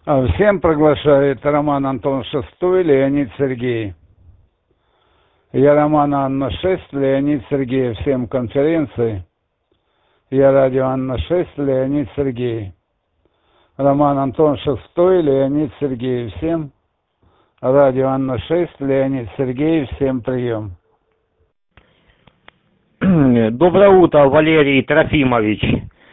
Всем приглашает Роман Антон Шестой, Леонид Сергей. Я Роман Анна 6, Леонид Сергей. Всем конференции. Я радио Анна 6, Леонид Сергей. Роман Антон Шестой, Леонид Сергей. Всем радио Анна 6, Леонид Сергей. Всем прием. Доброе утро, Валерий Трофимович.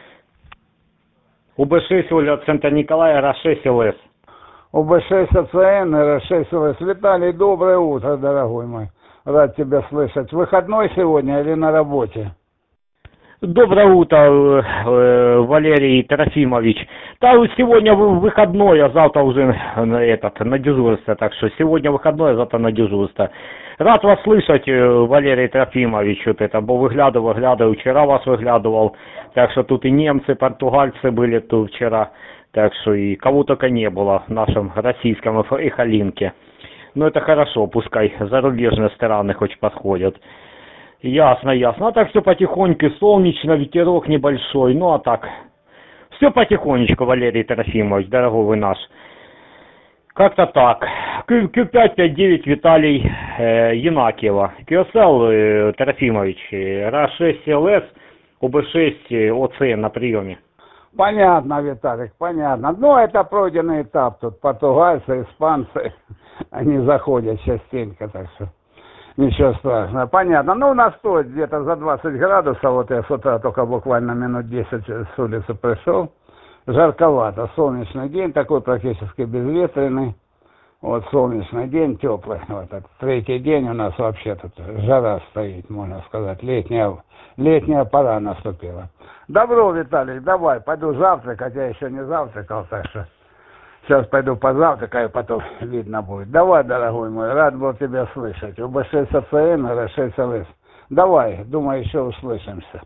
УБ6 улица Центр Николая, РА6 ЛС. УБ6 АЦН, РА6 ЛС. Виталий, доброе утро, дорогой мой. Рад тебя слышать. Выходной сегодня или на работе? Доброе утро, Валерий Трофимович. Да, сегодня выходной, а завтра уже на дежурство. Так что сегодня выходной, а завтра на дежурство. Рад вас слышать, Валерий Трофимович. Вот это, выглядываю, вчера вас выглядывал. Так что тут и немцы, португальцы были тут вчера. Так что и кого только не было в нашем российском эхолинке. Но это хорошо, пускай зарубежные страны хоть подходят. Ясно, ясно. А так все потихоньку, солнечно, ветерок небольшой. Ну а так, все потихонечку, Валерий Трофимович, дорогой вы наш. Как-то так. Q559 Виталий Янакиева. QSL Трофимович, РА6 ЛС, УБ6 ОЦН на приеме. Понятно, Виталик, понятно. Ну, это пройденный этап. Тут португальцы, испанцы, они заходят частенько, так что ничего страшного. Понятно. Ну, у нас стоит где-то за 20 градусов. Вот я с утра только буквально минут 10 с улицы пришел. Жарковато. Солнечный день, такой практически безветренный. Вот солнечный день, теплый. Вот этот третий день у нас вообще тут жара стоит, можно сказать. Летняя пора наступила. Добро, Виталий, давай, пойду завтракать. Я еще не завтракал, так что сейчас пойду позавтракаю, потом видно будет. Давай, дорогой мой, рад был тебя слышать. УБ6 АЦН, РА6 ЛС. Давай, думаю, еще услышимся.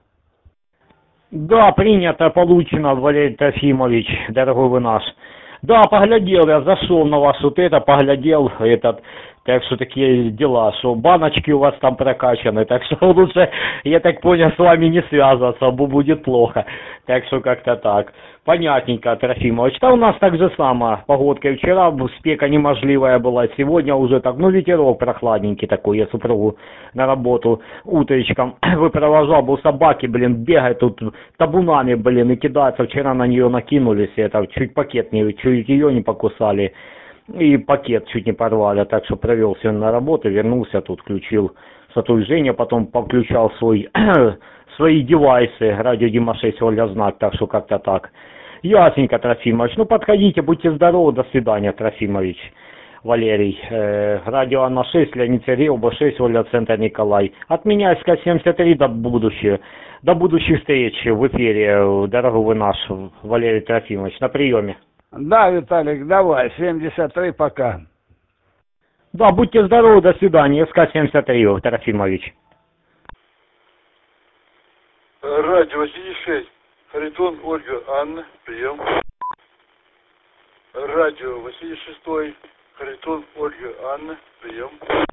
Да, принято, получено, Валерий Трофимович, дорогой вы наш. Да, поглядел, я зашел на вас вот это, поглядел этот, так что такие дела, что баночки у вас там прокачаны, так что лучше, я так понял, с вами не связываться, будет плохо, так что как-то так. Понятненько, Трофимович. Да у нас так же само, погодка вчера спека неможливая была, сегодня уже так, ну ветерок прохладненький такой, я супругу на работу утречком выпровожал, был собаки, блин, бегают тут табунами, блин, и кидаются, вчера на нее накинулись, это чуть пакет не, чуть ее не покусали, и пакет чуть не порвали, так что провел сегодня на работу, вернулся тут, включил сотовый Женя, потом подключал свои девайсы, радио Дима 6, Оля знак, так что как-то так. Ясненько, Трофимович. Ну, подходите, будьте здоровы, до свидания, Трофимович. Валерий, радио Анна 6, Леонид Сергей, УБ6, Оля, Центр Николай. От меня СК-73 до будущего. До будущих встреч в эфире, дорогой вы наш, Валерий Трофимович, на приеме. Да, Виталик, давай, 73 пока. Да, будьте здоровы, до свидания, СК-73, Трофимович. Радио 86, Харитон Ольга Анна, прием. Радио 86, Харитон Ольга Анна, прием.